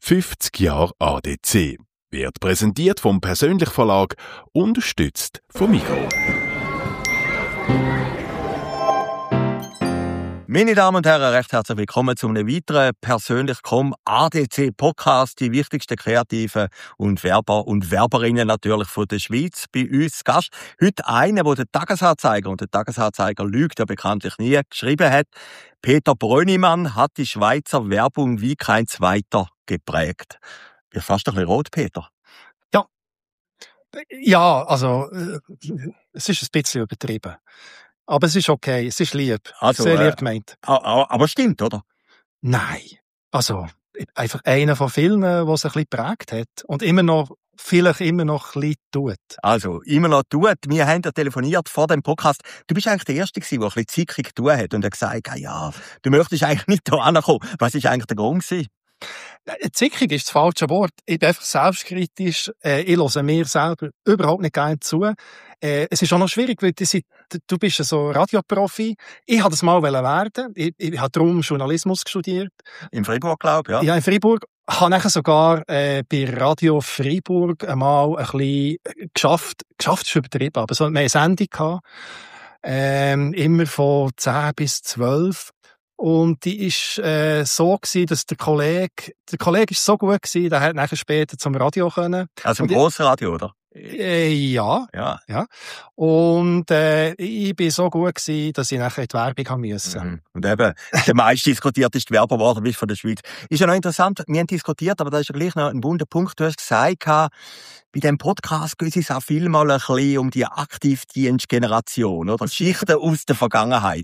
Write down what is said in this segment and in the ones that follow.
50 Jahre ADC. Wird präsentiert vom Persönlich Verlag, unterstützt vom Migros. Meine Damen und Herren, recht herzlich willkommen zu einem weiteren Persönlich.com ADC-Podcast. Die wichtigsten Kreativen und Werber und Werberinnen natürlich von der Schweiz bei uns zu Gast. Heute einer, der den Tagesanzeiger, und der Tagesanzeiger lügt ja bekanntlich nie, geschrieben hat. Peter Brönnimann hat die Schweizer Werbung wie kein zweiter geprägt. Bist fast ein bisschen rot, Peter. Ja, also es ist ein bisschen übertrieben. Aber es ist okay, es ist lieb. Also, sehr lieb gemeint. Aber stimmt, oder? Nein. Also, einfach einer von vielen, der es ein bisschen geprägt hat. Und vielleicht immer noch ein bisschen tut. Also, immer noch tut. Wir haben ja telefoniert vor dem Podcast. Du bist eigentlich der Erste gewesen, der ein bisschen zickig getan hat und hat gesagt, ja, du möchtest eigentlich nicht hier ankommen. Was ist eigentlich der Grund gewesen? Zickig ist das falsche Wort. Ich bin einfach selbstkritisch. Ich höre mir selber überhaupt nicht gerne zu. Es ist auch noch schwierig, weil du bist so Radioprofi. Ich wollte das mal werden. Ich habe darum Journalismus studiert. In Freiburg, glaube ich, ja. Ja, in Freiburg. Ich habe nachher sogar bei Radio Freiburg einmal ein bisschen geschafft. Geschafft ist übertrieben, aber so eine Sendung gehabt. Immer von 10 bis 12. Und die ist so gewesen, dass der Kollege ist so gut gewesen, der hat nachher später zum Radio können. Also im Grossradio, oder? Ja. Und ich bin so gut gewesen, dass ich nachher in die Werbung haben müssen. Mhm. Und eben, der meist diskutierteste Werber geworden bist von der Schweiz. Ist ja noch interessant, wir haben diskutiert, aber da ist ja gleich noch ein wunder Punkt. Du hast gesagt, bei diesem Podcast geht es auch viel mal ein bisschen um die Aktivdienstgeneration, oder? Geschichten aus der Vergangenheit.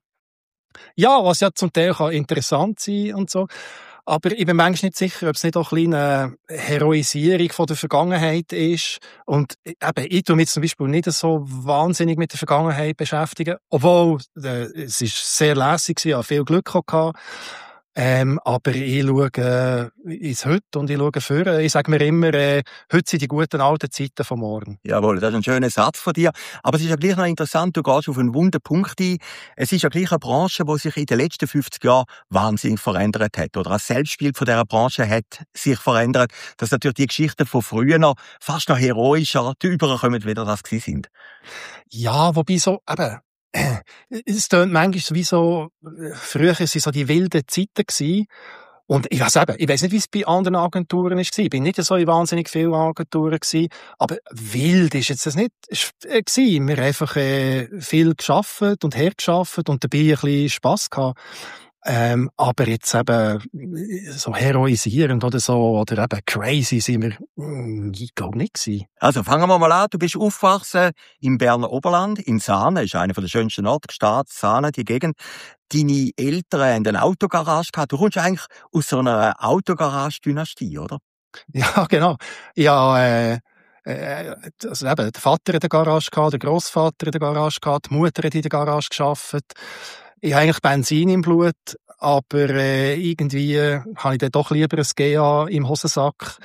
Ja, was ja zum Teil kann interessant sein und so. Aber ich bin manchmal nicht sicher, ob es nicht auch eine kleine Heroisierung von der Vergangenheit ist. Und eben, ich tue mich zum Beispiel nicht so wahnsinnig mit der Vergangenheit beschäftigen. Obwohl, es ist sehr lässig gewesen, ich hatte viel Glück gehabt. Aber ich schaue ins Heute und ich schaue vorne. Ich sage mir immer, heute sind die guten alten Zeiten von morgen. Jawohl, das ist ein schöner Satz von dir. Aber es ist ja gleich noch interessant, du gehst auf einen wunden Punkt ein. Es ist ja gleich eine Branche, die sich in den letzten 50 Jahren wahnsinnig verändert hat. Oder das Selbstbild von dieser Branche hat sich verändert. Dass natürlich die Geschichten von früher noch fast noch heroischer überkommen, wie das gewesen sind. Ja, wobei so, eben, es tönt manchmal wie so, früher waren so die wilden Zeiten gewesen. Und ich weiss nicht, wie es bei anderen Agenturen war. Ich bin nicht so in wahnsinnig vielen Agenturen gewesen. Aber wild ist jetzt das nicht gewesen. Wir haben einfach viel gearbeitet und hergearbeitet und dabei ein bisschen Spass gehabt. Aber jetzt eben so heroisierend oder so, oder eben crazy sind wir, ich glaube nicht gewesen. Also fangen wir mal an. Du bist aufgewachsen im Berner Oberland, in Saanen, ist einer der schönsten Orte, Stadt Saanen, die Gegend. Deine Eltern haben eine Autogarage gehabt. Du kommst eigentlich aus so einer Autogarage-Dynastie, oder? Ja, genau. Ja, also eben, der Vater hat eine Garage gehabt, der Grossvater hat eine Garage gehabt, die Mutter hat in der Garage gearbeitet. Ich habe eigentlich Benzin im Blut, aber irgendwie habe ich dann doch lieber ein GA im Hosensack.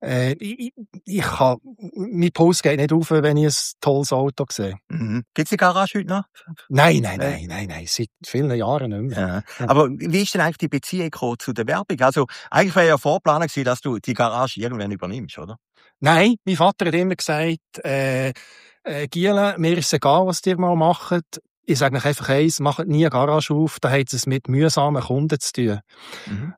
Mein Puls geht nicht auf, wenn ich ein tolles Auto sehe. Mhm. Gibt's die Garage heute noch? Nein, seit vielen Jahren nicht mehr. Ja. Aber wie ist denn eigentlich die Beziehung zu der Werbung? Also, eigentlich wäre ja vorgeplant gewesen, dass du die Garage irgendwann übernimmst, oder? Nein, mein Vater hat immer gesagt, Giele, mir ist egal, was ihr mal macht. Ich sage euch einfach eins, macht nie eine Garage auf, da hat es mit mühsamen Kunden zu tun. Mhm.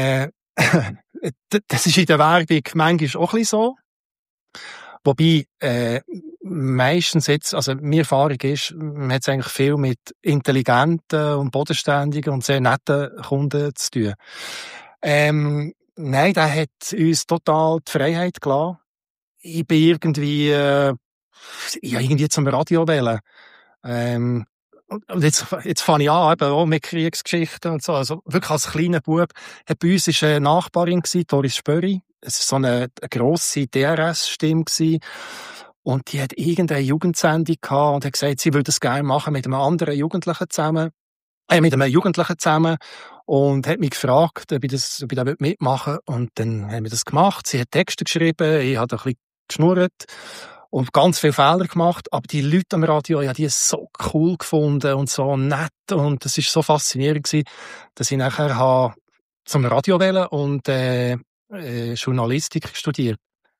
Das ist in der Werbung manchmal auch ein bisschen so. Wobei, meistens jetzt, also meine Erfahrung ist, man hat es eigentlich viel mit intelligenten und bodenständigen und sehr netten Kunden zu tun. Nein, der hat uns total die Freiheit gelassen. Ich bin irgendwie zum Radio wählen. Und jetzt fange ich an, eben auch mit Kriegsgeschichten und so. Also wirklich als kleiner Bub. Bei uns war eine Nachbarin, Doris Spöri. Es war so eine grosse DRS-Stimme. Und die hat irgendeine Jugendsendung gehabt und hat gesagt, sie würde es gerne machen mit einem anderen Jugendlichen zusammen. Und hat mich gefragt, ob ich da mitmachen will. Und dann haben wir das gemacht. Sie hat Texte geschrieben, ich habe ein bisschen geschnurrt. Und ganz viele Fehler gemacht, aber die Leute am Radio, ja, die so cool gefunden und so nett und das ist so faszinierend gewesen, dass ich nachher zum Radio wählen und Journalistik studiert.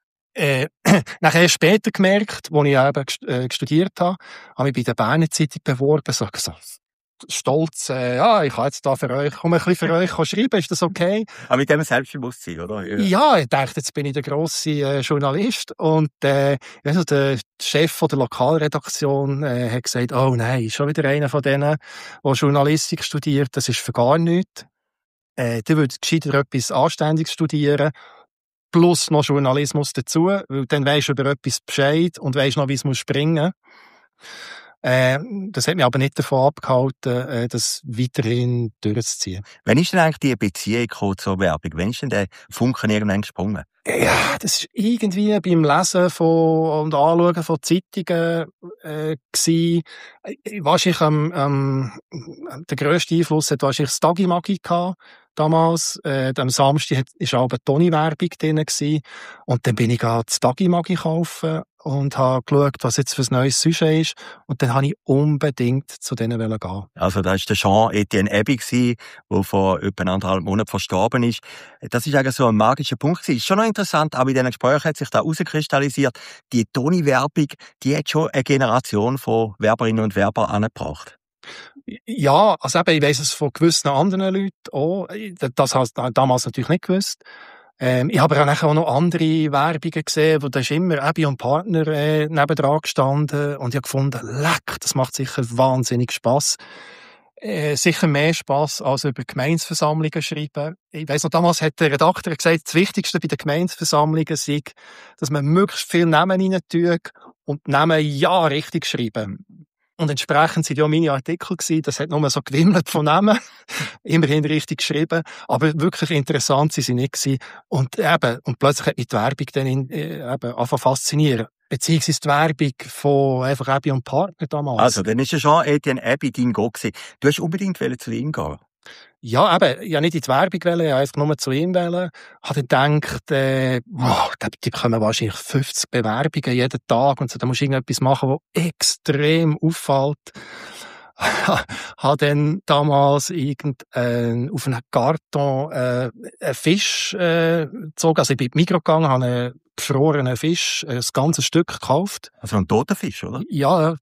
Nachher später gemerkt, als ich eben studiert habe ich mich bei der Berner Zeitung beworben, so gesagt, stolz, ich kann jetzt da für euch, ein bisschen für euch schreiben, ist das okay? Aber mit dem Selbstbewusstsein, oder? Ja, ich dachte, jetzt bin ich der grosse Journalist und also der Chef von der Lokalredaktion hat gesagt, oh nein, schon wieder einer von denen, der Journalistik studiert, das ist für gar nichts. Der würde gescheiter etwas Anständiges studieren, plus noch Journalismus dazu, weil dann weisst du über etwas Bescheid und weisst noch, wie es springen muss. Das hat mich aber nicht davon abgehalten, das weiterhin durchzuziehen. Wann ist denn eigentlich die Beziehung zur Werbung? Wann ist denn der Funken irgendwann gesprungen? Ja, das ist irgendwie beim Lesen und Anschauen von Zeitungen gsi. Wahrscheinlich der grösste Einfluss hat wahrscheinlich das Tagi-Magi gehabt damals. Am Samstag war auch eine Toni-Werbung drin gsi. Und dann bin ich das Tagi-Magi kaufen und habe geschaut, was jetzt für ein neues Sujet ist. Und dann habe ich unbedingt zu denen gehen. Also, da war der Jean-Etienne Ebi, der vor etwa 1,5 Monaten verstorben ist. Das ist eigentlich so ein magischer Punkt gewesen. Ist schon noch interessant, aber in diesen Gesprächen hat sich da herauskristallisiert, die Toni-Werbung, die hat schon eine Generation von Werberinnen und Werbern angebracht. Ja, also eben, ich weiss es von gewissen anderen Leuten auch. Das habe ich damals natürlich nicht gewusst. Ich habe aber auch noch andere Werbungen gesehen, wo da ist immer Ebi und Partner nebendran gestanden und ich habe gefunden, leck, das macht sicher wahnsinnig Spass. Sicher mehr Spass als über Gemeinsversammlungen schreiben. Ich weiss noch, damals hat der Redakteur gesagt, das Wichtigste bei den Gemeinsversammlungen sei, dass man möglichst viel Namen rein tut und Namen ja richtig schreiben. Und entsprechend sind ja meine Artikel gewesen, das hat nur so gewimmelt von Namen, immerhin richtig geschrieben, aber wirklich interessant sind sie nicht gewesen. Und plötzlich hat mich die Werbung dann angefangen faszinieren. Beziehungsweise die Werbung von einfach Ebi und Partner damals. Also, dann ist ja Jean-Etienne Ebi dein Go gewesen. Du hast unbedingt zu ihm gehen. Ja, eben, ich wollte nicht in die Werbung, ich wollte einfach nur zu ihm wollen. Habe dann gedacht, die bekommen wahrscheinlich 50 Bewerbungen jeden Tag und so, da musst du irgendetwas machen, was extrem auffällt. Habe dann damals auf einen Karton einen Fisch gezogen. Also ich bin in die Migros gegangen, habe einen gefrorenen Fisch, ein ganzes Stück gekauft. Also ein toter Fisch, oder? Ja,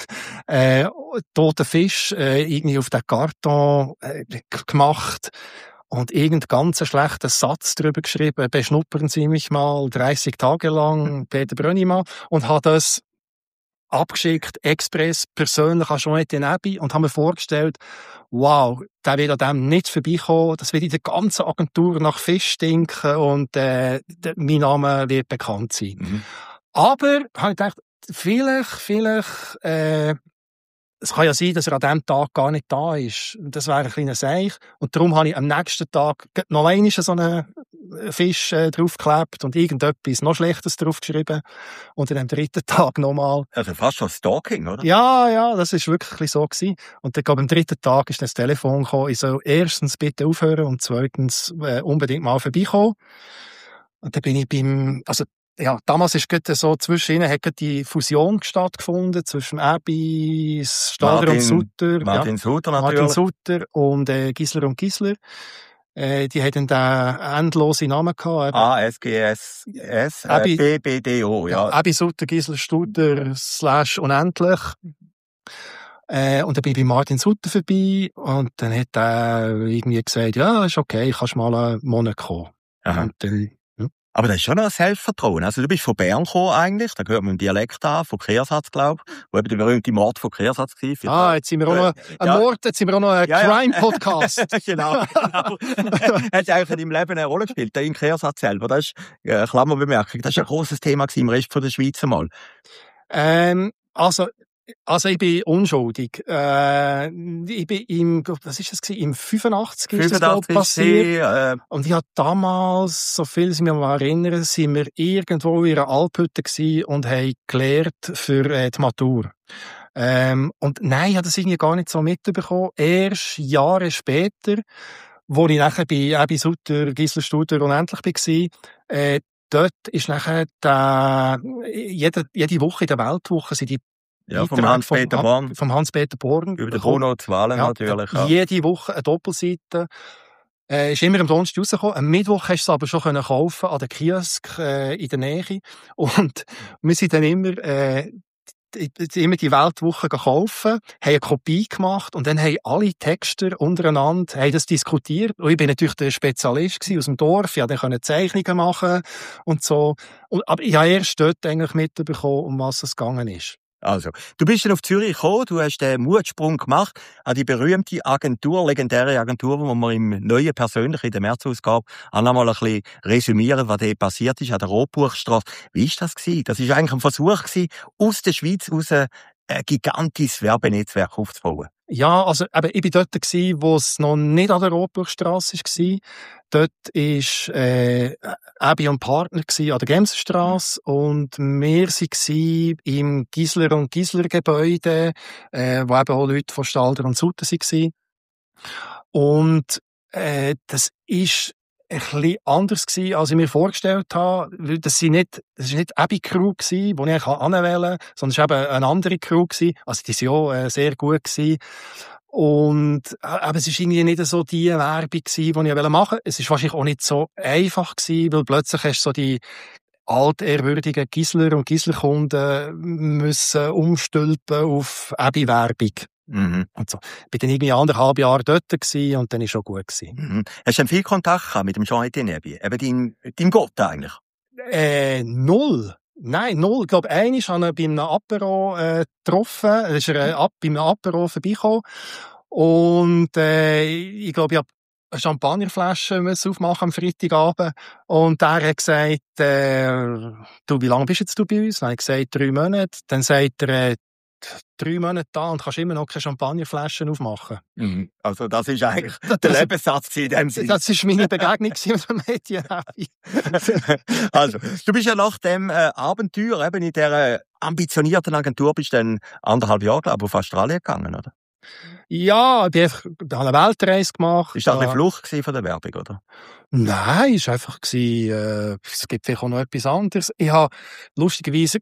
toter Fisch, irgendwie auf den Karton gemacht und irgendeinen ganz schlechten Satz drüber geschrieben, beschnuppern Sie mich mal 30 Tage lang, Peter Brönnimann, und habe das abgeschickt, express, persönlich an Jean-Etienne Ebi und habe mir vorgestellt, wow, der wird an dem nicht vorbeikommen, das wird in der ganzen Agentur nach Fisch stinken und mein Name wird bekannt sein. Mhm. Aber, habe ich gedacht, vielleicht, es kann ja sein, dass er an diesem Tag gar nicht da ist. Das wäre ein kleiner Seich. Und darum habe ich am nächsten Tag noch einmal so einen Fisch draufgeklebt und irgendetwas noch Schlechtes draufgeschrieben. Und dann am dritten Tag nochmal. Also fast schon Stalking, oder? Ja, das ist wirklich so gewesen. Und dann, am dritten Tag ist das Telefon gekommen. Ich soll erstens bitte aufhören und zweitens unbedingt mal vorbeikommen. Und dann bin ich damals ist gerade so zwischen ihnen hat die Fusion stattgefunden zwischen Ebi, Stader und Sutter. Martin Sutter natürlich. Martin Sutter und Gisler und Gisler. Die hatten da endlose Namen gehabt. ASGS, BBDO, ja. Ebi, Sutter, Gisler, Studer, / unendlich. Und dann bin ich bei Martin Sutter vorbei und dann hat er irgendwie gesagt, ja, ist okay, kannst mal einen Monat kommen. Aha. Und dann, aber das ist schon noch ein Selbstvertrauen. Also du bist von Bern gekommen eigentlich, da gehört man im Dialekt an, von Kehrsatz, glaube ich, wo eben der berühmte Mord von Kehrsatz war. Jetzt sind wir auch noch jetzt sind wir auch noch ein Crime-Podcast. Genau. Hat eigentlich in deinem Leben eine Rolle gespielt, der in Kehrsatz selber. Das ist eine Klammerbemerkung. Das ist ein grosses Thema im Rest von der Schweiz einmal. Also ich bin unschuldig. Ich bin was ist das gewesen? Im 85 ist das passiert. Und ich habe damals, so viel ich mich mal erinnere, sind wir irgendwo in einer Alphütte gewesen und haben gelernt für die Matur. Und nein, ich habe das irgendwie gar nicht so mitbekommen. Erst Jahre später, wo ich nachher bei Ebi Sutter, Gisler Studer unendlich war, dort ist nachher jede Woche in der Weltwoche sind die vom Hans-Peter Born. Vom Hans-Peter Born. Über den Bruno Zwalen natürlich. Ja. Jede Woche eine Doppelseite. Ist immer am Donnerstag rausgekommen. Am Mittwoch hast du es aber schon kaufen an den Kiosk in der Nähe. Und wir sind dann immer die Weltwoche kaufen, haben eine Kopie gemacht und dann haben alle Texter untereinander haben das diskutiert. Und ich bin natürlich der Spezialist aus dem Dorf, ich konnte dann Zeichnungen machen und so. Aber ich habe erst dort eigentlich mitbekommen, um was es gegangen ist. Also, du bist dann auf Zürich gekommen, du hast den Mutsprung gemacht an die berühmte Agentur, legendäre Agentur, die wir im neuen persönlich in der März-Ausgabe auch noch mal ein bisschen resümieren, was dort passiert ist an der Rothbuchstrasse. Wie war das gewesen? Das war eigentlich ein Versuch gewesen, aus der Schweiz heraus ein gigantisches Werbenetzwerk aufzubauen. Ja, also ich bin dort wo es noch nicht an der Rothbuchstrasse war. Dort war Abi und Partner an der Gemsenstrasse und wir waren im Gisler und Gisler Gebäude, wo eben auch Leute von Stalder und Sutter waren. Und das ist ein bisschen anders gewesen, als ich mir vorgestellt habe. Das ist nicht Abi Crew gewesen, die ich anwählen kann, sondern es war eben eine andere Crew gewesen. Also die waren ja sehr gut gewesen. Und aber es war irgendwie nicht so die Werbung gewesen, die ich machen wollte. Es war wahrscheinlich auch nicht so einfach gewesen, weil plötzlich hast du so die altehrwürdigen Gisler und Gislerkunden müssen umstülpen auf Abi-Werbung. Mhm. Und so. Ich war dann irgendwie 1,5 Jahre dort gewesen und dann war schon gut gewesen. Mhm. Hast du dann viel Kontakt gehabt mit dem Jean-Etienne Herbier? Eben dein Gott eigentlich? Null. Nein, null. Ich glaube, einmal habe ich bei einem Apero getroffen. Da ist er bei einem Apero vorbeigekommen. Und ich glaube, ich habe eine Champagnerflasche aufmachen am Freitagabend. Und der hat gesagt, du, wie lange bist jetzt du bei uns? Dann habe ich gesagt, 3 Monate. Dann sagt er, 3 Monate da und kannst immer noch keine Champagnerflaschen aufmachen. Mhm. Also das ist eigentlich der Lebenssatz in dem Sinne. Das war meine Begegnung mit dem Mädchen. Also, du bist ja nach dem Abenteuer eben in dieser ambitionierten Agentur bist dann 1,5 Jahre, glaube ich, auf Australien gegangen, oder? Ja, ich habe eine Weltreise gemacht. Ist das eine Flucht von der Werbung, oder? Nein, es war einfach, es gibt vielleicht auch noch etwas anderes. Ich habe lustigerweise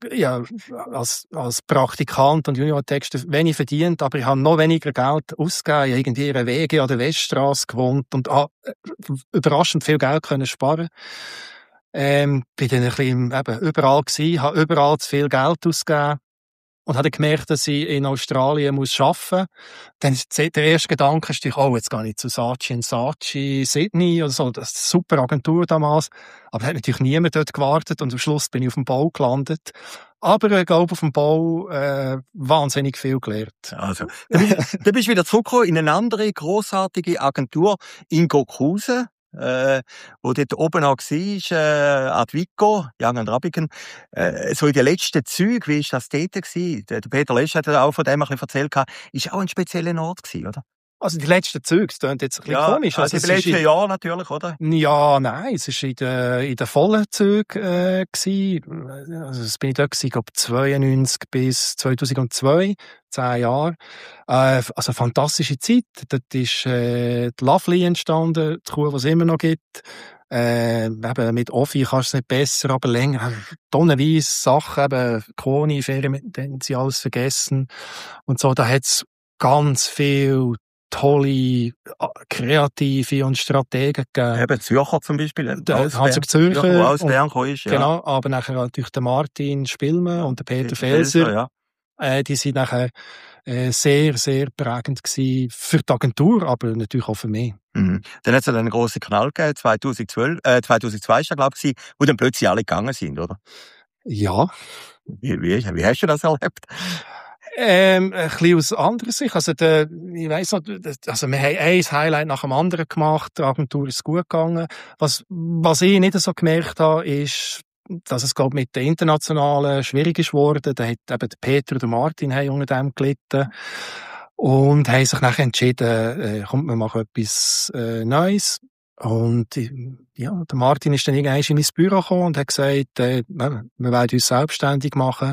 als Praktikant und Juniortexter wenig verdient, aber ich habe noch weniger Geld ausgegeben. Ich habe irgendwie in einer Wege an der Weststrasse gewohnt und überraschend viel Geld können sparen. Bin dann ein bisschen überall gewesen, habe überall zu viel Geld ausgegeben. Und habe gemerkt, dass ich in Australien muss arbeiten muss. Dann der erste Gedanke ist, jetzt gehe ich zu Saatchi & Saatchi, Sydney oder so. Das ist eine super Agentur damals. Aber da hat natürlich niemand dort gewartet und am Schluss bin ich auf dem Bau gelandet. Aber ich glaube, auf dem Bau wahnsinnig viel gelernt. Also, dann bist du wieder zurückgekommen in eine andere grossartige Agentur in Gokhusen. Wo dort oben auch war, Advico, Young & Rabigen, so in den letzten Zügen, wie ist das dort gewesen? Der Peter Lesch hat auch von dem ein bisschen erzählt, ist auch ein spezieller Ort gewesen, oder? Also die letzten Züge, das klingt jetzt ein bisschen komisch. Also in den letzten Jahren natürlich, oder? Ja, nein, es war in den vollen Zügen gewesen. Also das bin ich dort gewesen, glaube 92 bis 2002, 10 Jahre. Also fantastische Zeit. Dort ist die Lovely entstanden, die Kuh, die es immer noch gibt. Eben mit Offi kannst du es nicht besser, aber länger. Tonnenweise Sachen, eben Koni, Ferien, dann sie alles vergessen. Und so, da hat's ganz viel tolle, kreative und Strategen gegeben. Eben Zürcher zum Beispiel. Hans Zürcher. Der aus Bern ist, ja. Genau, aber nachher natürlich der Martin Spielmann und der Peter Felser. Ja. Die sind nachher sehr, sehr prägend gewesen für die Agentur, aber natürlich auch für mich. Mhm. Dann hat es einen grossen Knall gegeben, 2002 ist er, glaube ich, wo dann plötzlich alle gegangen sind, oder? Ja. Wie hast du das erlebt? Ein bisschen aus anderer Sicht. Also, ich weiss noch, also, wir haben ein Highlight nach dem anderen gemacht. Die Agentur ist gut gegangen. Was ich nicht so gemerkt habe, ist, dass es, glaube ich, mit den Internationalen schwierig ist geworden. Da hat eben der Peter und der Martin haben unter dem gelitten. Und haben sich nachher entschieden, kommt, wir machen etwas Neues. Und ja, der Martin ist dann irgendwann in mein Büro gekommen und hat gesagt, wir wollen uns selbstständig machen.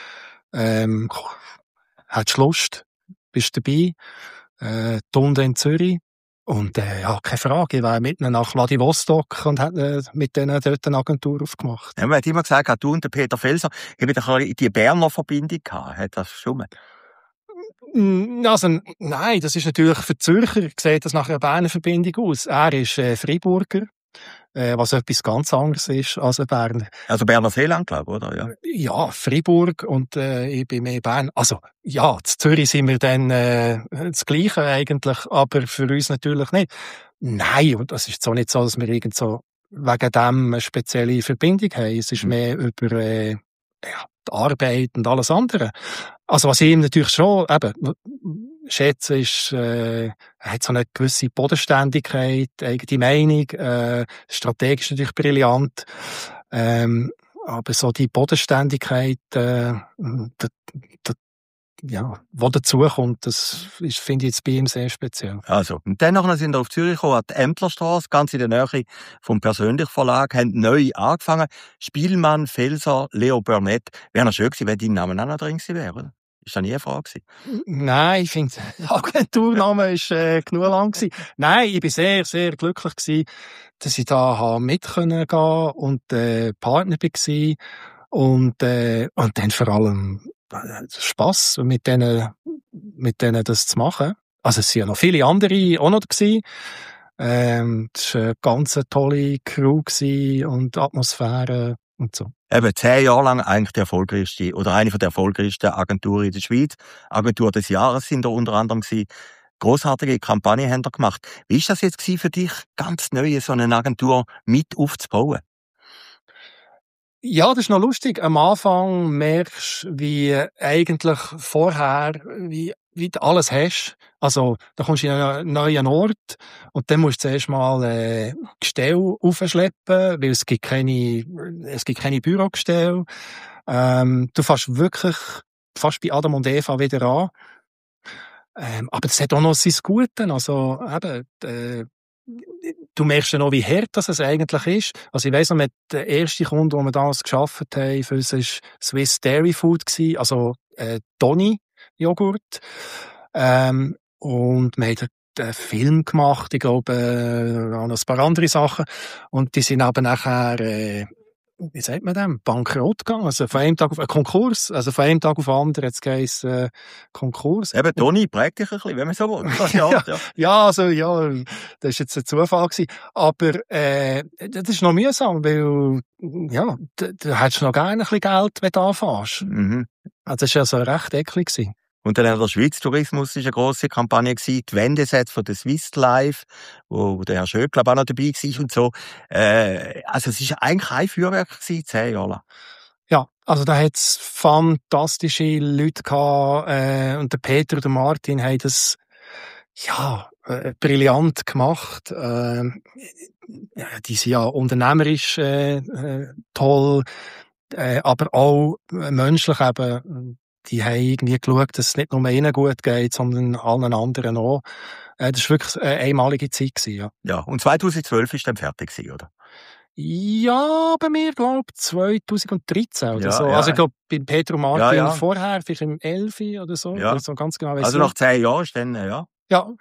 Hättest du Lust? Bist du dabei? Tunde in Zürich. Und ja, keine Frage, ich wäre mit ihnen nach Vladivostok und hätte mit denen dort eine Agentur aufgemacht. Ja, man hat immer gesagt, du und der Peter Felser, ich habe die Berner Verbindung gehabt. Hat das schon mal? Also, nein, das ist natürlich für die Zürcher, sieht das nach einer Berner Verbindung aus. Er ist Freiburger, was etwas ganz anderes ist als ein Berner. Also Berner Seeland, glaube ich, oder? Ja. Ja, Freiburg und ich bin mehr Bern. Also, ja, in Zürich sind wir dann das Gleiche eigentlich, aber für uns natürlich nicht. Nein, und das ist so nicht so, dass wir irgend so wegen dem eine spezielle Verbindung haben. Es ist mehr über die Arbeit und alles andere. Also was ich ihm natürlich schon eben schätze, ist, er hat so eine gewisse Bodenständigkeit, eigene Meinung, strategisch natürlich brillant, aber so die Bodenständigkeit, ja, was dazukommt, das ist, finde ich jetzt bei ihm sehr speziell. Also, und dann noch sind wir auf Zürich gekommen, an die Ämtlerstrasse, ganz in der Nähe vom Persönlich Verlag, haben neu angefangen. Spielmann, Felser, Leo Burnett. Wäre noch schön gewesen, wenn dein Name auch noch drin gewesen wäre, oder? Ist das nie eine Frage gewesen? Nein, ich finde, der Agenturname ist genug lang gewesen. Nein, ich bin sehr, sehr glücklich gewesen, dass ich da mit gehen und Partner war und dann vor allem Spass mit denen das zu machen. Also es sind ja noch viele andere auch noch gewesen. Das war eine ganz tolle Crew gewesen und Atmosphäre und so. Eben 10 Jahre lang eigentlich die erfolgreichste oder eine der erfolgreichsten Agenturen in der Schweiz. Agentur des Jahres sind da unter anderem gewesen. Grossartige Kampagnen haben da gemacht. Wie ist das jetzt für dich, ganz neu so eine Agentur mit aufzubauen? Ja, das ist noch lustig. Am Anfang merkst du, wie eigentlich vorher, wie du alles hast. Also, da kommst du in einen neuen Ort und dann musst du zuerst mal Gestelle aufschleppen, weil es gibt keine Bürogestelle. Du fährst wirklich fast bei Adam und Eva wieder an. Aber das hat auch noch sein Gute. Also, eben, du merkst ja noch, wie hart das eigentlich ist. Also ich weiss noch, mit der erste Kunde, den wir damals gearbeitet haben, für uns war Swiss Dairy Food gewesen, also Toni Joghurt. Und wir haben einen Film gemacht, ich glaube, auch noch ein paar andere Sachen. Und die sind aber nachher, wie sagt man dem? Bankrott gegangen. Also von einem Tag auf Konkurs. Also von einem Tag auf den anderen hat es geheißen, Konkurs. Eben, Toni prägt dich ein bisschen, wenn man so will. Ja, also, ja, das ist jetzt ein Zufall gewesen. Aber, das ist noch mühsam, weil, ja, du hättest noch gerne ein bisschen Geld, wenn du anfängst. Mhm. Also, das war ja so recht eklig gewesen. Und dann auch der Schweiz Tourismus ist eine grosse Kampagne gewesen. Die Wendesätze von der Swiss Life, wo der Herr Schöckl auch noch dabei war und so. Also es ist eigentlich ein Feuerwerk gewesen, 10 Jahre lang. Ja, also da hat's fantastische Leute gehabt, und der Peter und der Martin haben das, ja, brillant gemacht. Die sind ja unternehmerisch toll, aber auch menschlich eben. Die haben irgendwie geschaut, dass es nicht nur ihnen gut geht, sondern allen anderen auch. Das war wirklich eine einmalige Zeit gewesen, ja. Ja, und 2012 ist dann fertig gewesen, oder? Ja, bei mir, glaube ich, 2013 oder Ja, so. ja. Also ich glaube, bei Petro Martin Ja. vorher, vielleicht im 11 oder so. Ja. Oder so ganz genau weiss Also ich nach 10 Jahren ist dann, ja. Ja,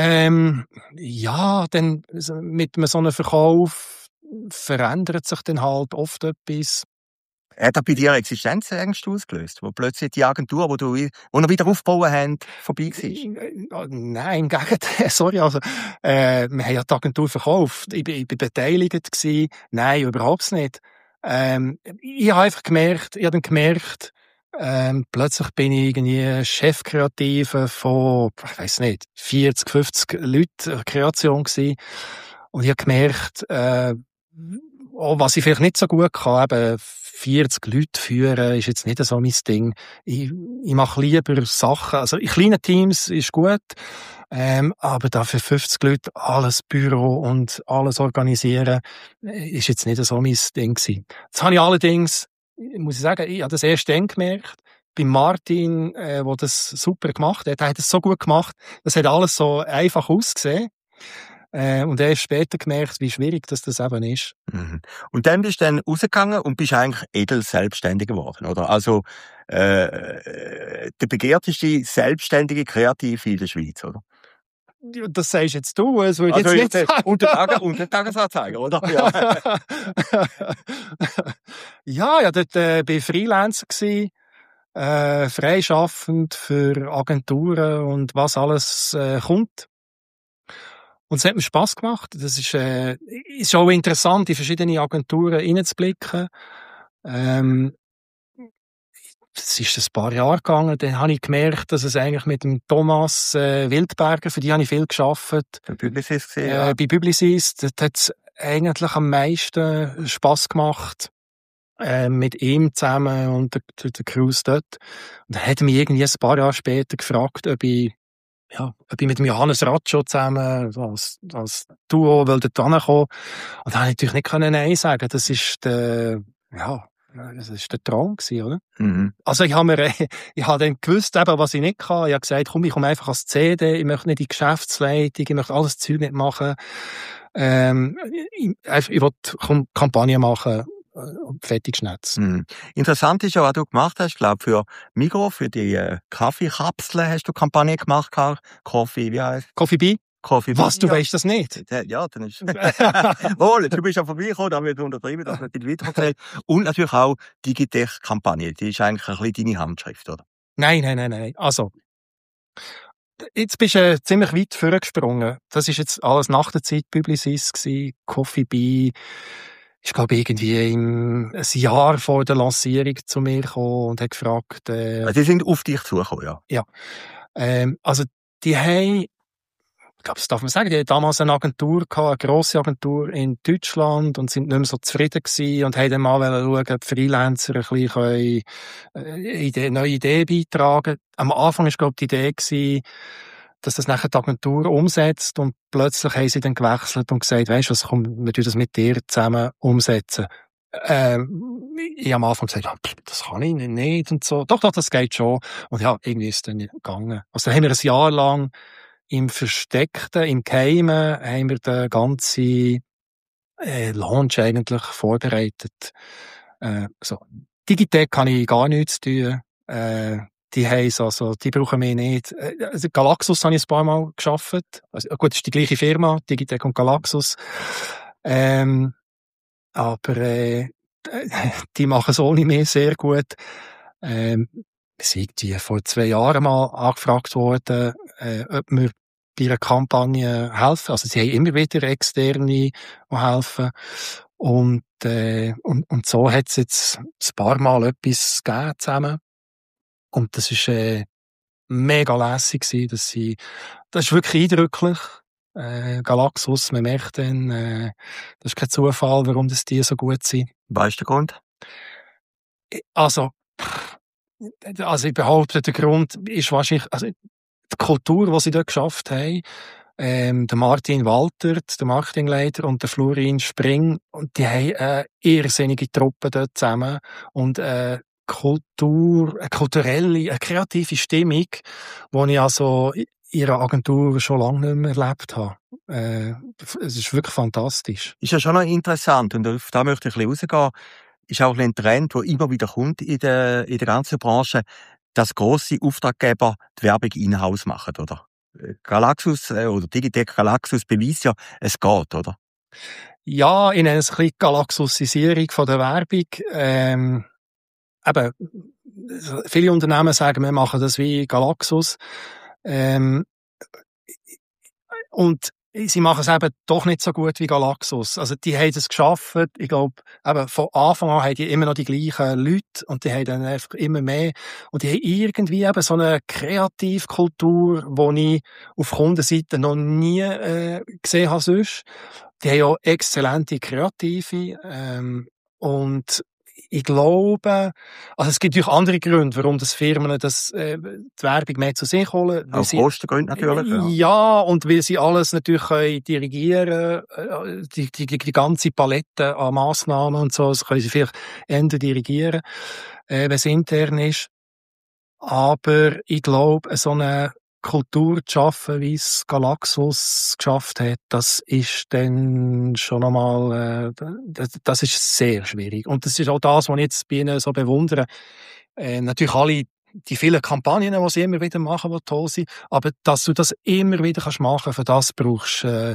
ja, dann mit so einem Verkauf verändert sich dann halt oft etwas. Hat das bei dir Existenzängste ausgelöst, wo plötzlich die Agentur, die noch wieder aufbauen haben, vorbei war? Nein, im Gegenteil. Sorry, also, wir haben ja die Agentur verkauft. Ich bin beteiligt gewesen. Nein, überhaupt nicht. Ich habe einfach gemerkt, plötzlich bin ich irgendwie Chefkreative von, ich weiss nicht, 40, 50 Leuten Kreation gewesen. Und ich habe gemerkt, was ich vielleicht nicht so gut kann, eben 40 Leute führen, ist jetzt nicht so mein Ding. Ich mache lieber Sachen, also in kleinen Teams ist gut, aber dafür 50 Leute, alles Büro und alles organisieren, ist jetzt nicht so mein Ding gewesen. Jetzt habe ich allerdings, muss ich sagen, ich habe das erst dann gemerkt, bei Martin, der das super gemacht hat. Er hat es so gut gemacht, das hat alles so einfach ausgesehen. Und erst später gemerkt, wie schwierig das eben ist. Mhm. Und dann bist du dann rausgegangen und bist eigentlich edel selbstständig geworden, oder? Also, der begehrteste selbstständige Kreative in der Schweiz, oder? Ja, das sagst jetzt du, es würde Also jetzt nicht sagen. unter Tagesanzeiger, oder? Ja. Ja, dort bin ich Freelancer gewesen. freischaffend für Agenturen und was alles kommt. Und es hat mir Spass gemacht. Das ist auch interessant, in verschiedene Agenturen hineinzublicken. Es ist ein paar Jahre gegangen, dann habe ich gemerkt, dass es eigentlich mit dem Thomas Wildberger, für die habe ich viel gearbeitet. Bei Publicis gesehen, ja. Bei Publicis, das hat eigentlich am meisten Spass gemacht, mit ihm zusammen und der Crews dort. Und dann hat er mich irgendwie ein paar Jahre später gefragt, ob ich mit dem Johannes Ratschow zusammen als Duo dort hinkommen. Und da habe ich natürlich nicht Nein sagen. Das ist der Traum gewesen, oder? Mhm. Also ich habe dann gewusst, eben, was ich nicht kann. Ich habe gesagt, komm, ich komme einfach als CD, ich möchte nicht die Geschäftsleitung, ich möchte alles Zeug nicht machen. Ich will Kampagne machen und fertig schnetzen. Mhm. Interessant ist ja, was du gemacht hast, ich glaube, für Migros, für die Kaffeekapseln hast du Kampagne gemacht, Coffee, wie heißt Coffee Bee? Coffee Was, du ja. weißt das nicht? Ja, dann ist wohl, du bist ja vorbeigekommen, da wird untertrieben, dass man nicht weitererzählt. Und natürlich auch Digitech-Kampagne, die ist eigentlich ein bisschen deine Handschrift, oder? Nein. Also, jetzt bist du ziemlich weit vorgesprungen. Das ist jetzt alles nach der Zeit Publicis gewesen, Coffee Bee. Ich glaube, irgendwie ein Jahr vor der Lancierung zu mir gekommen und hat gefragt, Also die sind auf dich zugekommen, ja. Ja. Also, die haben, ich glaube, das darf man sagen, die hatten damals eine Agentur gehabt, eine grosse Agentur in Deutschland und sind nicht mehr so zufrieden gewesen und haben dann mal schauen, ob Freelancer ein bisschen neue Ideen beitragen. Am Anfang war, glaube ich, die Idee gewesen, dass das nachher die Agentur umsetzt und plötzlich haben sie dann gewechselt und gesagt, weisst du was, komm, wir tun das mit dir zusammen umsetzen. Ich habe am Anfang gesagt, ja, das kann ich nicht und so. Doch, das geht schon. Und ja, irgendwie ist es dann gegangen. Also dann haben wir ein Jahr lang im Versteckten, im Geheimen, haben wir den ganzen Launch eigentlich vorbereitet. So. Digitech kann ich gar nichts tun. Die heisst also, die brauchen mich nicht. Also Galaxus habe ich ein paar Mal gearbeitet. Also, gut, das ist die gleiche Firma, Digitech und Galaxus. Aber die machen es ohne mich sehr gut. Wir sind die vor 2 Jahren mal angefragt worden, ob wir bei einer Kampagne helfen. Also sie haben immer wieder Externe, die helfen. Und so hat es jetzt ein paar Mal etwas gegeben zusammen. Und das ist mega lässig gewesen, das ist wirklich eindrücklich. Galaxus, man merkt dann, das ist kein Zufall, warum das die so gut sind. Weißt du den Grund? Also ich behaupte, der Grund ist wahrscheinlich, also die Kultur, die sie dort geschafft haben, der Martin Waltert, der Marketingleiter, und der Florin Spring, und die haben eine irrsinnige Truppe dort zusammen und kulturelle, eine kreative Stimmung, die ich also in ihrer Agentur schon lange nicht mehr erlebt habe. Es ist wirklich fantastisch. Ist ja schon noch interessant, und auf da möchte ich ein bisschen rausgehen, ist auch ein Trend, der immer wieder kommt in der ganzen Branche, dass grosse Auftraggeber die Werbung in-house machen, oder? Galaxus oder Digitech Galaxus beweist ja, es geht, oder? Ja, ich nenne es ein bisschen Galaxusisierung von der Werbung. Eben, viele Unternehmen sagen, wir machen das wie Galaxus. Und sie machen es eben doch nicht so gut wie Galaxus. Also die haben es geschafft. Ich glaube, eben von Anfang an haben die immer noch die gleichen Leute und die haben dann einfach immer mehr. Und die haben irgendwie eben so eine Kreativkultur, die ich auf Kundenseite noch nie gesehen habe sonst. Die haben ja exzellente Kreative. Und ich glaube, also es gibt natürlich andere Gründe, warum das Firmen die Werbung mehr zu sich holen. Auch Kostengründe natürlich. Ja, und weil sie alles natürlich können dirigieren, die ganze Palette an Massnahmen und so, das können sie vielleicht ändern, dirigieren, wenn es intern ist. Aber ich glaube, so eine Kultur zu schaffen, wie es Galaxus geschafft hat, das ist dann schon einmal, das ist sehr schwierig. Und das ist auch das, was ich jetzt bei ihnen so bewundere. Natürlich alle die vielen Kampagnen, die sie immer wieder machen, die toll sind, aber dass du das immer wieder machen kannst, für das brauchst du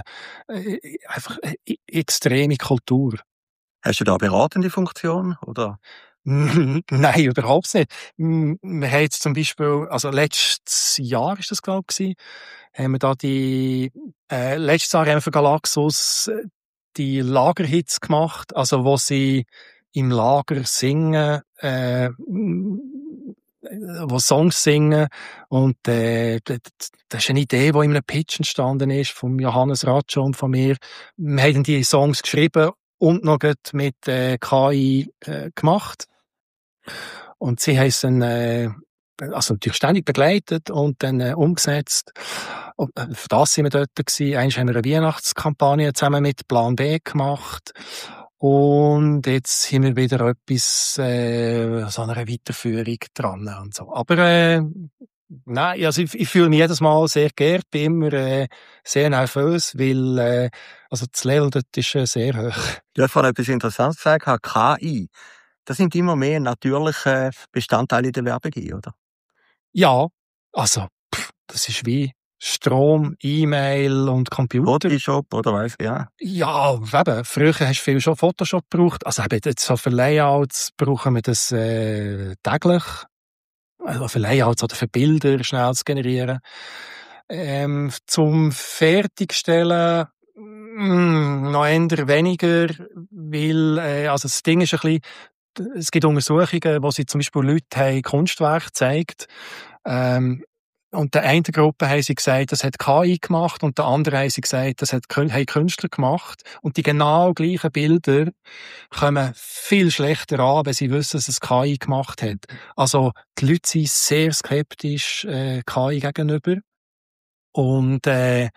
einfach extreme Kultur. Hast du da eine beratende Funktion, oder? Nein, überhaupt nicht. Wir haben jetzt zum Beispiel, also letztes Jahr ist das, glaube ich, haben wir da letztes Jahr haben wir für Galaxus die Lagerhits gemacht, also wo sie im Lager singen, wo Songs singen, und das ist eine Idee, die in einem Pitch entstanden ist, von Johannes Ratscho und von mir. Wir haben die Songs geschrieben und noch mit KI gemacht. Und sie haben es dann also natürlich ständig begleitet und dann umgesetzt. Und für das sind wir dort gewesen. Einmal haben wir eine Weihnachtskampagne zusammen mit Plan B gemacht. Und jetzt haben wir wieder etwas, so einer Weiterführung dran und so. Aber, nein, also ich fühle mich jedes Mal sehr geehrt, bin immer sehr nervös, weil also das Level dort ist sehr hoch. Du hast vorhin etwas Interessantes gesagt, KI. Das nimmt immer mehr natürliche Bestandteile in der Werbung ein, oder? Ja, also das ist wie Strom, E-Mail und Computer. Photoshop oder weiss, ja. Ja, eben, früher hast du viel schon Photoshop gebraucht. Also eben jetzt so für Layouts brauchen wir das täglich. Also für Layouts oder für Bilder schnell zu generieren. Zum Fertigstellen noch eher weniger, weil also das Ding ist ein bisschen, es gibt Untersuchungen, wo sie zum Beispiel Leute haben Kunstwerke gezeigt. Und der einen Gruppe haben sie gesagt, das hat KI gemacht, und der anderen haben sie gesagt, das haben Künstler gemacht. Und die genau gleichen Bilder kommen viel schlechter an, wenn sie wissen, dass es KI gemacht hat. Also die Leute sind sehr skeptisch KI gegenüber. Und eben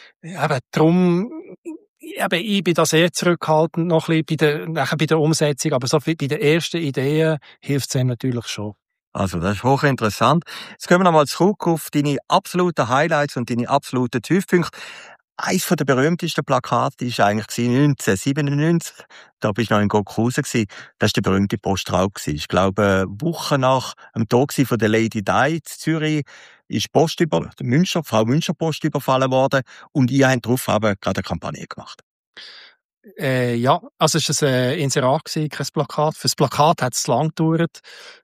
darum, eben, ich bin da sehr zurückhaltend noch ein bisschen nachher bei der Umsetzung, aber so bei den ersten Ideen hilft es einem natürlich schon. Also, das ist hochinteressant. Jetzt gehen wir nochmal zurück auf deine absoluten Highlights und deine absoluten Tiefpunkte. Eines der berühmtesten Plakate war eigentlich 1997. Da bist du noch in Gokhusen gewesen. Das war der berühmte Postraub. Ich glaube, Wochen nach dem Tod von der Lady Di in Zürich ist Frau Müncher Post überfallen worden, und ihr habt darauf gerade eine Kampagne gemacht. Ja, also es war ein Inserat, kein Plakat. Für das Plakat hat es lang gedauert.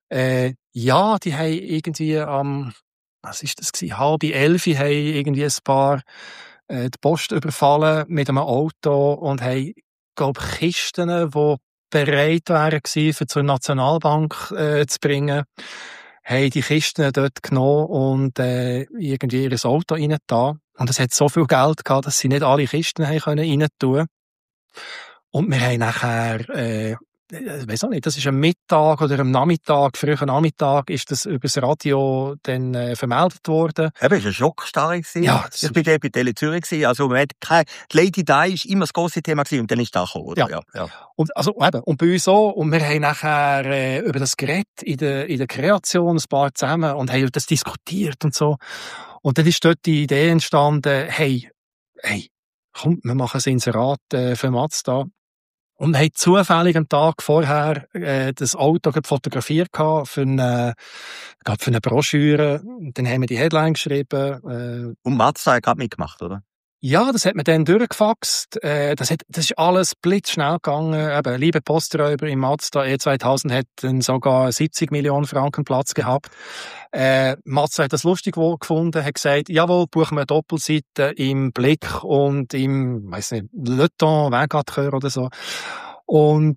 Ja, die haben irgendwie was ist das gewesen? 10:30 haben irgendwie ein paar die Post überfallen mit einem Auto und haben, glaube ich, Kisten, die bereit wären gewesen, für zur Nationalbank zu bringen, haben die Kisten dort genommen und irgendwie in ihr Auto reingetan. Und es hat so viel Geld gehabt, dass sie nicht alle Kisten haben können reintun. Und wir haben nachher, ich weiss auch nicht, das ist am Mittag oder am Nachmittag, frühen Nachmittag, ist das übers Radio dann vermeldet worden. Eben, es war ein Schockstarre. Ja, ich bin bei Tele Zürich gewesen. Also, die Lady Di war immer das grosse Thema gewesen, und dann ist das gekommen, oder? Ja. Und, also, eben, und bei uns auch. Und wir haben nachher über das Gerät in der Kreation ein paar zusammen und haben das diskutiert und so. Und dann ist dort die Idee entstanden, hey, komm, wir machen ein Inserat für Mazda. Und haben zufällig einen Tag vorher das Auto fotografiert für eine Broschüre. Und dann haben wir die Headline geschrieben. Und Mazda hat gerade mitgemacht, oder? Ja, das hat man dann durchgefaxt. Das ist alles blitzschnell gegangen. Eben, liebe Posträuber im Mazda E2000 hat dann sogar 70 Millionen Franken Platz gehabt. Mazda hat das lustig gefunden, hat gesagt, jawohl, buchen wir eine Doppelseite im Blick und im, weiss nicht, Le Temps, Vingt-quatre oder so. Und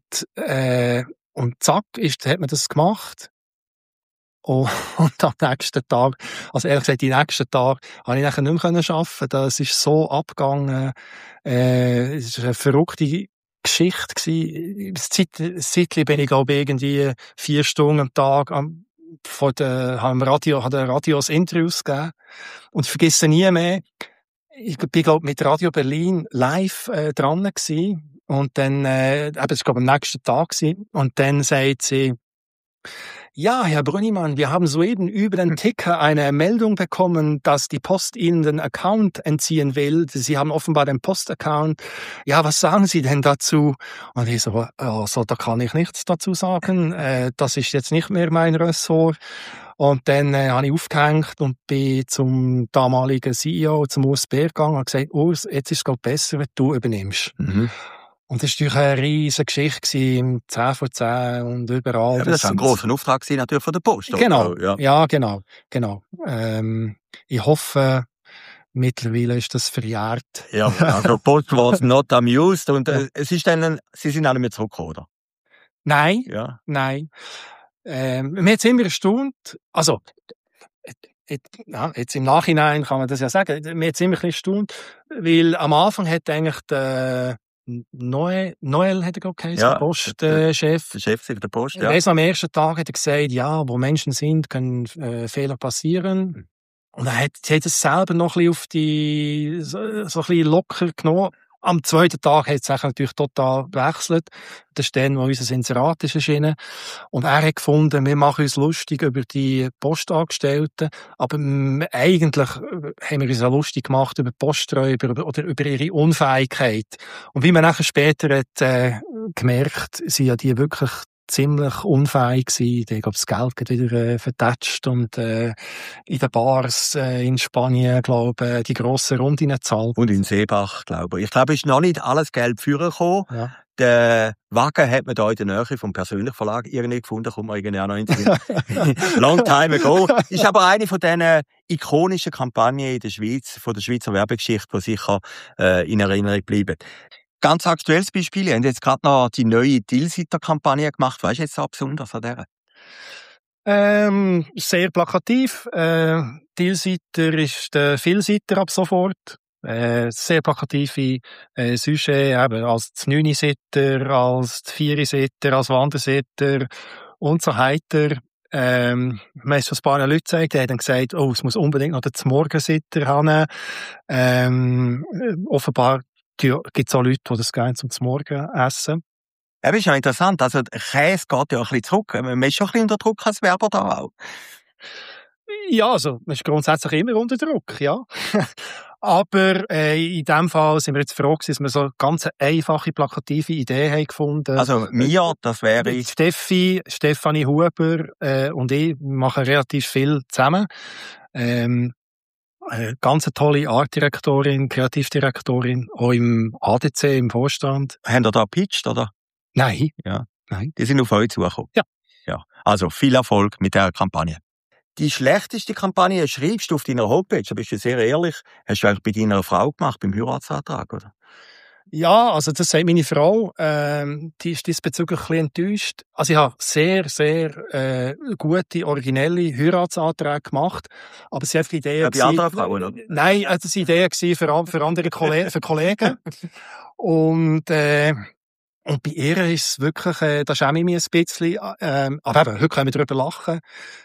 zack, hat man das gemacht. Und am nächsten Tag, also ehrlich gesagt, die nächsten Tage, habe ich nachher nicht mehr arbeiten. Das ist so abgegangen. Es war eine verrückte Geschichte gewesen. Zeitlich bin ich, glaube ich, irgendwie 4 Stunden am Tag hat der Radio das Interviews gegeben. Und ich vergesse nie mehr, ich bin, glaube ich, mit Radio Berlin live dran gewesen. Und dann, das war, glaube ich, am nächsten Tag gewesen. Und dann sagt sie, ja, Herr Brünnimann, wir haben soeben über den Ticker eine Meldung bekommen, dass die Post Ihnen den Account entziehen will. Sie haben offenbar den Postaccount. Ja, was sagen Sie denn dazu? Und ich so, also, da kann ich nichts dazu sagen. Das ist jetzt nicht mehr mein Ressort. Und dann habe ich aufgehängt und bin zum damaligen CEO, zum Urs Bär gegangen und gesagt, Urs, jetzt ist es, glaube ich, besser, wenn du übernimmst. Mhm. Und das war natürlich eine riesige Geschichte im 10 vor 10 und überall. Ja, das war ein grosser Auftrag natürlich von der Post. Genau, oder? ja, genau. Ich hoffe, mittlerweile ist das verjährt. Ja, also Post was not amused und es ist dann, Sie sind auch nicht mehr zurückgekommen, oder? Nein, Ja. nein. Mir hat's immer erstaunt, also, jetzt im Nachhinein kann man das ja sagen, mir hat's immer ein bisschen erstaunt, weil am Anfang hat eigentlich der Noel hat er gerade geheißen, der Postchef. Der Chef der Post, Ich ja. weiss, am ersten Tag hat er gesagt, ja, wo Menschen sind, können Fehler passieren. Und er hat das selber noch ein bisschen so ein bisschen locker genommen. Am zweiten Tag hat es sich natürlich total gewechselt. Das ist dann, wo unser Inserat ist erschienen. Und er hat gefunden, wir machen uns lustig über die Postangestellten, aber eigentlich haben wir uns auch lustig gemacht über Posträuber oder über ihre Unfähigkeit. Und wie man nachher später hat gemerkt, sind ja die wirklich ziemlich unfähig gewesen. Die haben das Geld wieder vertatscht und in den Bars in Spanien, glaube die grossen Runden gezahlt. Und in Seebach, glaube ich. Ich glaube, es ist noch nicht alles Geld führen gekommen. Ja. Den Wagen hat man da in der Nähe vom persönlichen Verlag irgendwie gefunden, kommt man irgendwie auch noch in den Sinn. Long time ago. Ist aber eine von diesen ikonischen Kampagnen in der Schweiz, von der Schweizer Werbegeschichte, die sicher in Erinnerung bleiben. Ganz aktuelles Beispiel, wir haben jetzt gerade noch die neue Tilsiter-Kampagne gemacht. Was ist jetzt so besonders an der? Sehr plakativ. Tilsiter ist der Vielseiter ab sofort. Sehr plakative Sujet, eben als die 9-Seiter, als die 4-Seiter, als Wandersetter und so weiter. Man hat schon ein paar Leute gezeigt, die haben dann gesagt, oh, es muss unbedingt noch den Morgensitter haben. Offenbar gibt es auch Leute, die das gerne zum Morgen essen. Ja, das ist ja interessant. Also, der Käse geht ja ein bisschen zurück. Man ist schon ein bisschen unter Druck als Werber da auch. Ja, also, man ist grundsätzlich immer unter Druck, ja. Aber in dem Fall sind wir jetzt froh gewesen, dass wir so eine ganz einfache, plakative Idee haben gefunden. Also, mir, das wäre Stefanie Huber und ich machen relativ viel zusammen. Ganz tolle Artdirektorin, Kreativdirektorin, auch im ADC, im Vorstand. Haben ihr da gepitcht, oder? Nein. Ja. Nein. Die sind auf euch zugekommen. Ja. Ja. Also, viel Erfolg mit dieser Kampagne. Die schlechteste Kampagne schreibst du auf deiner Homepage, da bist du sehr ehrlich. Hast du eigentlich bei deiner Frau gemacht, beim Heiratsantrag, oder? Ja, also das sagt meine Frau. Die ist diesbezüglich ein bisschen enttäuscht. Also ich habe sehr, sehr gute, originelle Heiratsanträge gemacht, aber sie hat Ideen. Ja, bei anderen Frauen, oder? Nein, das war Ideen für andere Kollegen. Und bei ihr ist es wirklich, da schäme ich mich ein bisschen. Aber eben, heute können wir darüber lachen.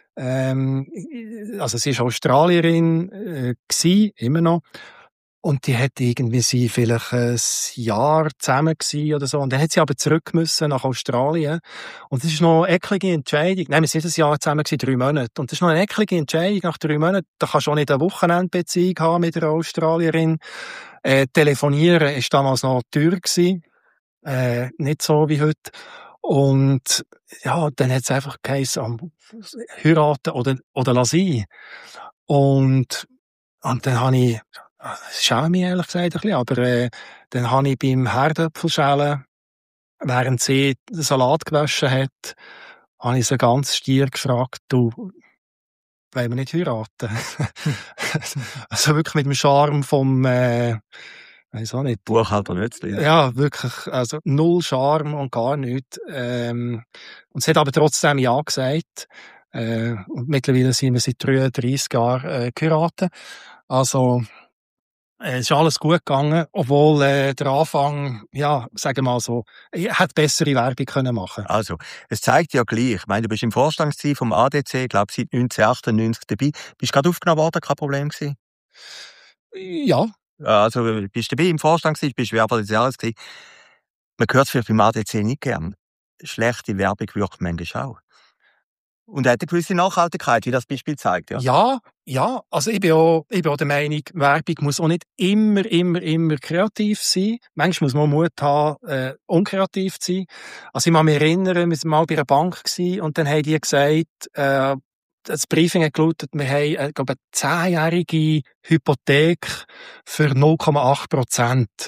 Also sie ist Australierin gsi, immer noch. Und die hat irgendwie sie vielleicht ein Jahr zusammen gewesen oder so. Und dann hat sie aber zurück müssen nach Australien. Und das ist noch eine eklige Entscheidung. Nein, wir sind ein Jahr zusammen gewesen, 3 Monate. Und das ist noch eine eklige Entscheidung nach 3 Monaten. Da kannst du auch nicht eine Wochenendbeziehung haben mit einer Australierin. Telefonieren ist damals noch teuer gewesen. Nicht so wie heute. Und ja, dann hat es einfach geheißen, heiraten oder lassen. Und dann habe ich, das schäme mich ehrlich gesagt ein bisschen, aber dann habe ich beim Herdöpfelschälen, während sie den Salat gewaschen hat, habe ich sie ganz stier gefragt, du, wollen wir nicht heiraten? Also wirklich mit dem Charme vom, weiss auch nicht. Buchhalter Nützli. Ja, wirklich, also null Charme und gar nichts. Und sie hat aber trotzdem ja gesagt. Und mittlerweile sind wir seit 33 Jahren geheiratet. Also, es ist alles gut gegangen, obwohl der Anfang, ja, sagen wir mal so, hätte bessere Werbung können machen. Also, es zeigt ja gleich. Ich meine, du bist im Vorstand vom ADC, glaube seit 1998 dabei. Bist du gerade aufgenommen worden, kein Problem gewesen? Ja. Also, bist du dabei im Vorstand gewesen, bist Werber des Jahres gewesen. Man hört es vielleicht beim ADC nicht gern. Schlechte Werbung wirkt manchmal auch. Und hat eine gewisse Nachhaltigkeit, wie das Beispiel zeigt, ja? Ja. Also ich bin auch der Meinung, Werbung muss auch nicht immer kreativ sein. Manchmal muss man Mut haben, unkreativ zu sein. Also ich kann mich erinnern, wir waren mal bei einer Bank gewesen, und dann haben die gesagt, das Briefing hat gelautet, wir haben, glaube ich, eine 10-jährige Hypothek für 0,8%.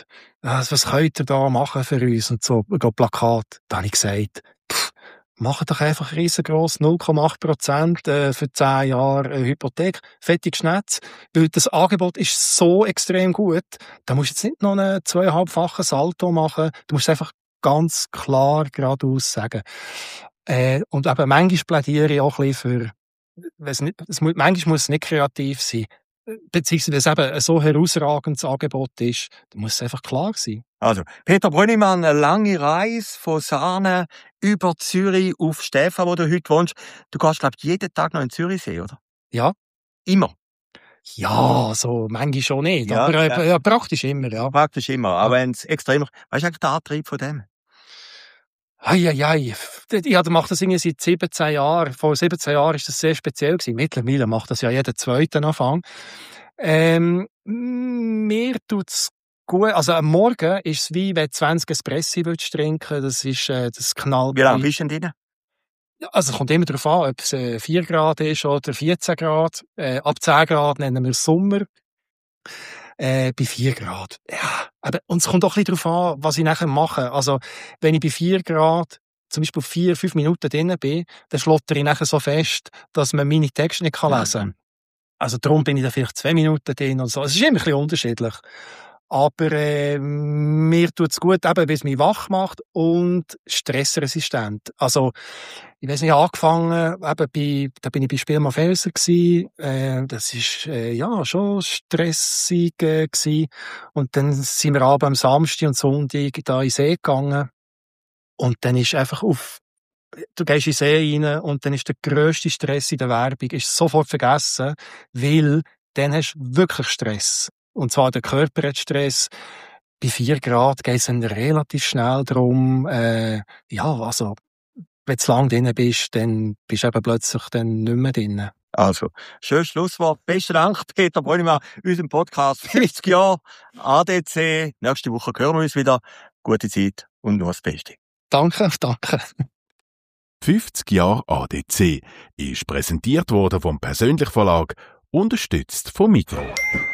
was könnt ihr da machen für uns? Und so, Plakat. Da habe ich gesagt, macht doch einfach riesengroß 0,8% für 10 Jahre Hypothek, fettig Schnetz, weil das Angebot ist so extrem gut, da musst du jetzt nicht noch einen 2,5-fachen Salto machen, du musst einfach ganz klar geradeaus sagen. Und eben manchmal plädiere ich auch ein bisschen für, manchmal muss es nicht kreativ sein, beziehungsweise wenn es eben ein so herausragendes Angebot ist, dann muss es einfach klar sein. Also, Peter Brönnimann, eine lange Reise von Sahne über Zürich auf Stefan, wo du heute wohnst. Du gehst, glaube ich, jeden Tag noch in Zürichsee, oder? Ja. Immer? Ja, so manchmal schon nicht, Ja, aber ja. ja, praktisch immer, ja. Praktisch immer, aber wenn es extrem... Was ist eigentlich der Antrieb von dem? Eieiei. Ja, der macht das irgendwie seit 17 Jahren. Vor 17 Jahren ist das sehr speziell gewesen. Mittlerweile macht das ja jeder Zweite Anfang. Mir tut's gut. Also am Morgen ist es wie, wenn du 20 Espressi willst trinken. Das ist, das knallt. Wie lange bist du denn drin? Also es kommt immer darauf an, ob es 4 Grad ist oder 14 Grad. Ab 10 Grad nennen wir es Sommer. Bei 4 Grad. Ja, aber, und es kommt auch ein bisschen darauf an, was ich nachher mache. Also, wenn ich bei 4 Grad zum Beispiel 4-5 Minuten drin bin, dann schlotter ich nachher so fest, dass man meine Texte nicht lesen kann. Also, darum bin ich da vielleicht 2 Minuten drin und so. Es ist immer ein bisschen unterschiedlich. Aber mir tut's gut, eben, weil es mich wach macht und stressresistent. Also, ich weiss nicht, angefangen, eben da bin ich bei Spielmann Felser gsi. Das ist, ja, schon stressig, gsi. Und dann sind wir abends am Samstag und Sonntag da in den See gegangen. Und dann ist einfach du gehst in den See rein und dann ist der grösste Stress in der Werbung ist sofort vergessen, weil dann hast du wirklich Stress. Und zwar der Körper hat Stress. Bei 4 Grad geht es dann relativ schnell darum, ja, also, wenn du zu lang drin bist, dann bist du eben plötzlich dann nicht mehr drin. Also, schönes Schlusswort. Besten Dank, Peter Brönnimann, unserem Podcast 50 Jahre ADC. Nächste Woche hören wir uns wieder. Gute Zeit und nur das Beste. Danke, danke. 50 Jahre ADC ist präsentiert worden vom Persönlich Verlag, unterstützt vom Migros.